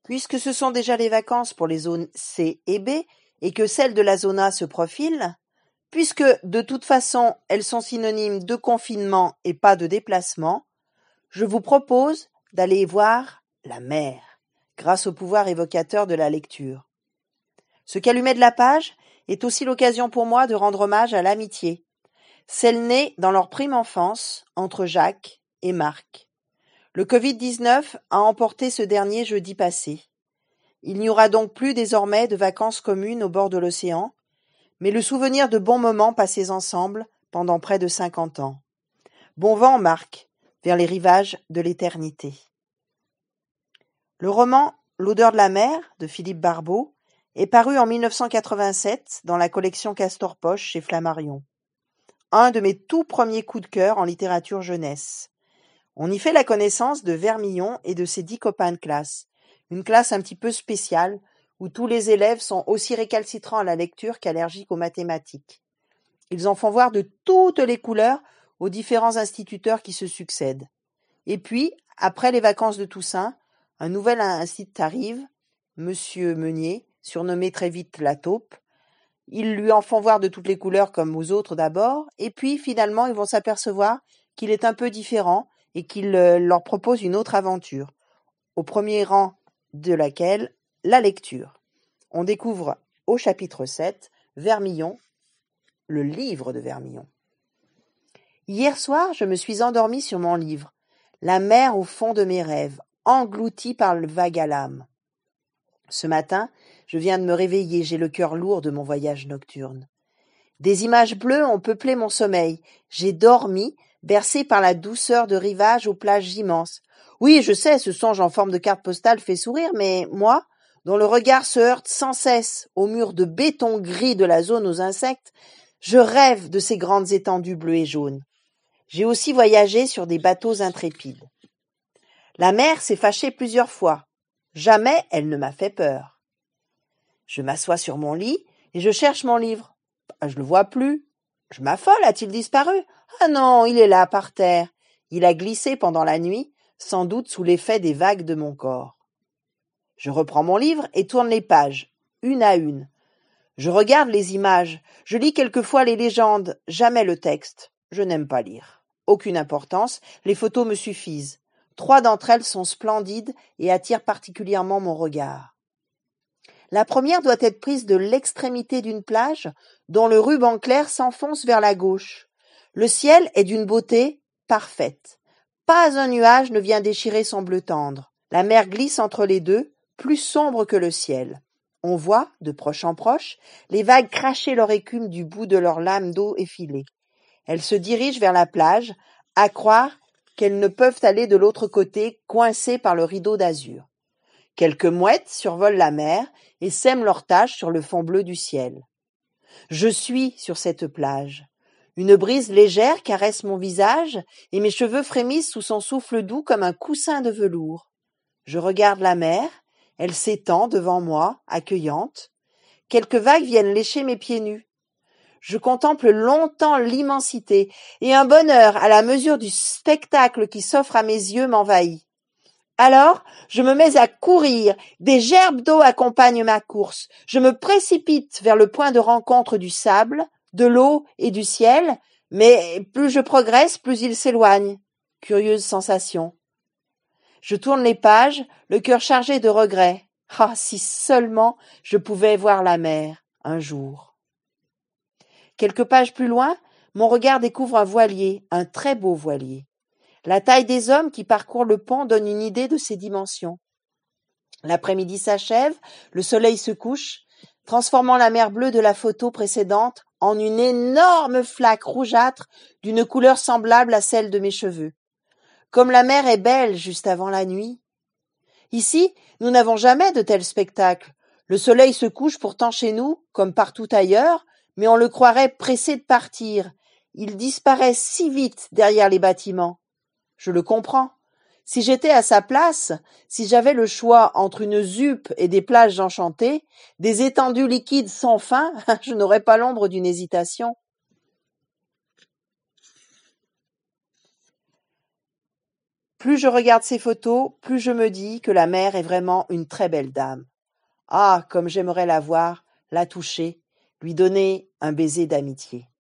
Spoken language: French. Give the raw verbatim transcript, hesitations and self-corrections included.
Puisque ce sont déjà les vacances pour les zones C et B et que celles de la zone A se profilent, puisque de toute façon elles sont synonymes de confinement et pas de déplacement, je vous propose d'aller voir la mer, grâce au pouvoir évocateur de la lecture. Ce calumet de la page est aussi l'occasion pour moi de rendre hommage à l'amitié, celle née dans leur prime enfance entre Jacques et Marc. Le covid dix-neuf a emporté ce dernier jeudi passé. Il n'y aura donc plus désormais de vacances communes au bord de l'océan, mais le souvenir de bons moments passés ensemble pendant près de cinquante ans. Bon vent, Marc, vers les rivages de l'éternité. Le roman L'odeur de la mer de Philippe Barbeau est paru en mille neuf cent quatre-vingt-sept dans la collection Castor Poche chez Flammarion. Un de mes tout premiers coups de cœur en littérature jeunesse. On y fait la connaissance de Vermillon et de ses dix copains de classe, une classe un petit peu spéciale où tous les élèves sont aussi récalcitrants à la lecture qu'allergiques aux mathématiques. Ils en font voir de toutes les couleurs aux différents instituteurs qui se succèdent. Et puis, après les vacances de Toussaint, un nouvel institut arrive, Monsieur Meunier, surnommé très vite la taupe. Ils lui en font voir de toutes les couleurs comme aux autres d'abord, et puis finalement ils vont s'apercevoir qu'il est un peu différent et qu'il euh, leur propose une autre aventure, au premier rang de laquelle la lecture. On découvre au chapitre sept Vermillon, le livre de Vermillon. Hier soir, je me suis endormie sur mon livre, la mer au fond de mes rêves, engloutie par le vague à l'âme. Ce matin, je viens de me réveiller, j'ai le cœur lourd de mon voyage nocturne. Des images bleues ont peuplé mon sommeil. J'ai dormi, bercé par la douceur de rivage aux plages immenses. Oui, je sais, ce songe en forme de carte postale fait sourire, mais moi, dont le regard se heurte sans cesse au mur de béton gris de la zone aux insectes, je rêve de ces grandes étendues bleues et jaunes. J'ai aussi voyagé sur des bateaux intrépides. La mer s'est fâchée plusieurs fois. Jamais elle ne m'a fait peur. Je m'assois sur mon lit et je cherche mon livre. Ah, je le vois plus. Je m'affole, a-t-il disparu? Ah non, il est là, par terre. Il a glissé pendant la nuit, sans doute sous l'effet des vagues de mon corps. Je reprends mon livre et tourne les pages, une à une. Je regarde les images, je lis quelquefois les légendes, jamais le texte. Je n'aime pas lire. Aucune importance, les photos me suffisent. Trois d'entre elles sont splendides et attirent particulièrement mon regard. La première doit être prise de l'extrémité d'une plage dont le ruban clair s'enfonce vers la gauche. Le ciel est d'une beauté parfaite. Pas un nuage ne vient déchirer son bleu tendre. La mer glisse entre les deux, plus sombre que le ciel. On voit, de proche en proche, les vagues cracher leur écume du bout de leurs lames d'eau effilées. Elles se dirigent vers la plage, à croire qu'elles ne peuvent aller de l'autre côté, coincées par le rideau d'azur. Quelques mouettes survolent la mer et sèment leurs taches sur le fond bleu du ciel. Je suis sur cette plage. Une brise légère caresse mon visage et mes cheveux frémissent sous son souffle doux comme un coussin de velours. Je regarde la mer, elle s'étend devant moi, accueillante. Quelques vagues viennent lécher mes pieds nus. Je contemple longtemps l'immensité et un bonheur à la mesure du spectacle qui s'offre à mes yeux m'envahit. Alors, je me mets à courir, des gerbes d'eau accompagnent ma course, je me précipite vers le point de rencontre du sable, de l'eau et du ciel, mais plus je progresse, plus il s'éloigne. Curieuse sensation. Je tourne les pages, le cœur chargé de regrets. Ah, si seulement je pouvais voir la mer, un jour. Quelques pages plus loin, mon regard découvre un voilier, un très beau voilier. La taille des hommes qui parcourent le pont donne une idée de ses dimensions. L'après-midi s'achève, le soleil se couche, transformant la mer bleue de la photo précédente en une énorme flaque rougeâtre d'une couleur semblable à celle de mes cheveux. Comme la mer est belle juste avant la nuit. Ici, nous n'avons jamais de tels spectacles. Le soleil se couche pourtant chez nous, comme partout ailleurs, mais on le croirait pressé de partir. Il disparaît si vite derrière les bâtiments. Je le comprends. Si j'étais à sa place, si j'avais le choix entre une ZUP et des plages enchantées, des étendues liquides sans fin, je n'aurais pas l'ombre d'une hésitation. Plus je regarde ces photos, plus je me dis que la mère est vraiment une très belle dame. Ah, comme j'aimerais la voir, la toucher, lui donner un baiser d'amitié.